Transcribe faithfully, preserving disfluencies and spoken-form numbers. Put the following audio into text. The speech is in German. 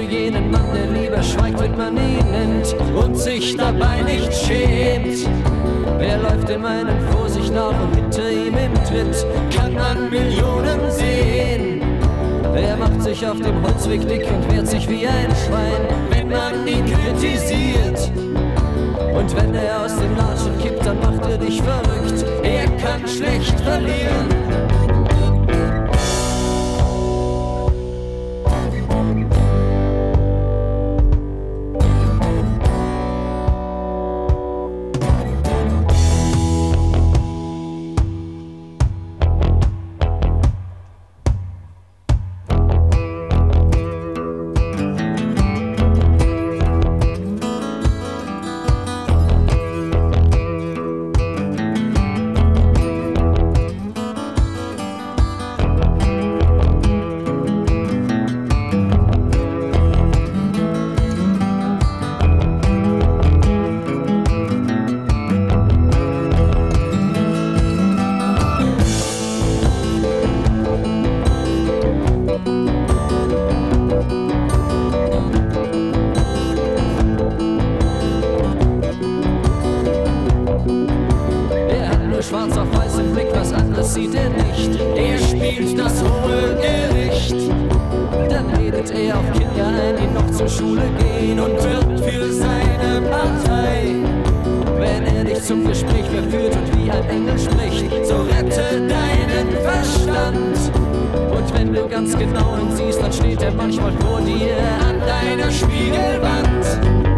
jenen Mann, der lieber schweigt, wenn man ihn nennt und sich dabei nicht schämt. Wer läuft in meinen Vorsicht nach und hinter ihm im Tritt kann man Millionen sehen. Er macht sich auf dem Holzweg dick und wehrt sich wie ein Schwein, wenn man ihn kritisiert. Und wenn er aus den Latschen kippt, dann macht er dich verrückt. Er kann schlecht verlieren. Schwarz auf weiß im Blick, was anderes sieht er nicht. Er spielt das hohe Gericht. Dann redet er auf Kinder ein, die noch zur Schule gehen und wirbt für seine Partei. Wenn er dich zum Gespräch verführt und wie ein Engel spricht, so rette deinen Verstand. Und wenn du ganz genau hinsiehst, dann steht er manchmal vor dir an deiner Spiegelwand.